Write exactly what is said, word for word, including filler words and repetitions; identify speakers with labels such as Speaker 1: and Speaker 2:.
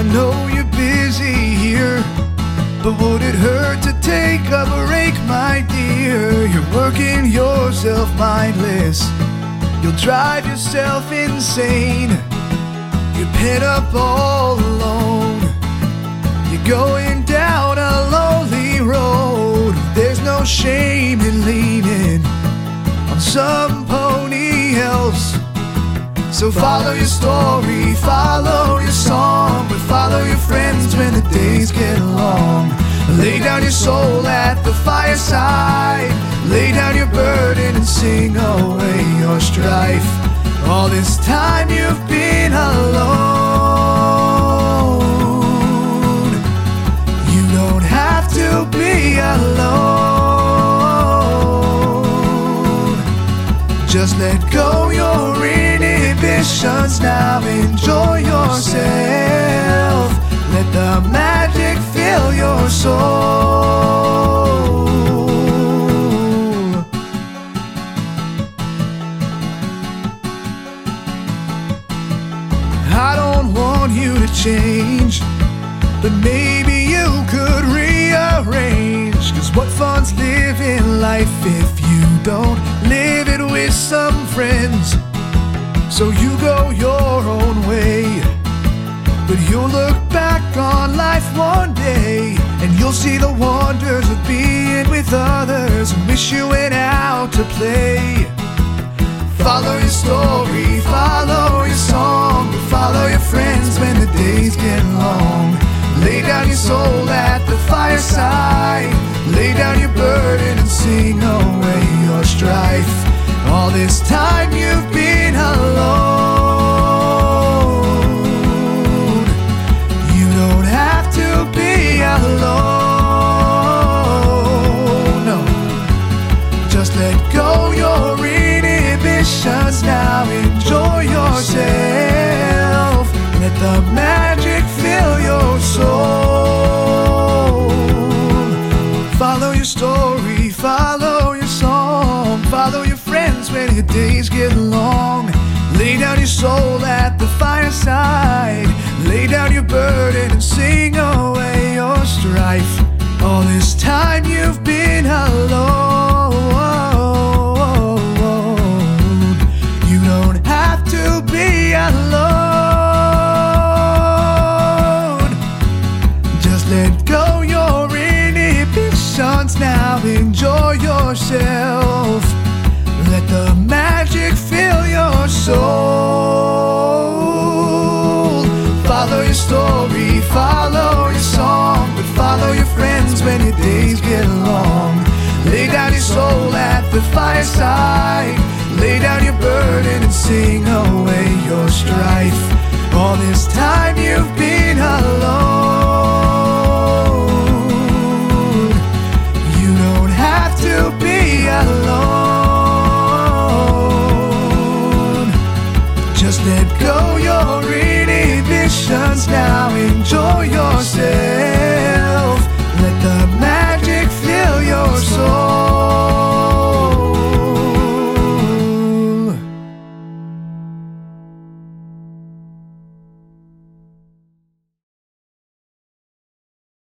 Speaker 1: know you're busy here, but would it hurt to take a break, my dear? You're working yourself mindless, you'll drive yourself insane. You're pent up all alone, you're going down a lonely road. There's no shame in leaning on somebody else. So follow your story, follow your song, but follow your friends when the days get long. Lay down your soul at the fireside, lay down your burden and sing away your strife. All this time you've been alone. You don't have to be alone. Just let go your inhibitions now, enjoy yourself. Let the magic fill your soul. I don't want you to change, but maybe you could rearrange. Cause what fun's living life if you don't live it with some friends? So you go your own way, but you'll look back on life one day, and you'll see the wonders of being with others and wish you went out to play. Follow your story, follow your song, but follow your friends when the days get long. Lay down your soul at the fireside, lay down your burden and sing away your strife. All this time you've been alone. You don't have to be alone. No. Just let go your inhibitions now, enjoy yourself. Let the magic fill your soul. Follow your story, follow your song, follow your friends when your days get long. Lay down your soul at the fireside, lay down your burden and sing away your strife. All this time you've been alone. You don't have to be alone. Just let go your inhibitions now, enjoy yourself. Let the magic fill your soul. Follow your story, follow your song, but follow your friends when your days get long. Lay down your soul at the fireside, lay down your burden and sing away your strife. All this time you've been alone.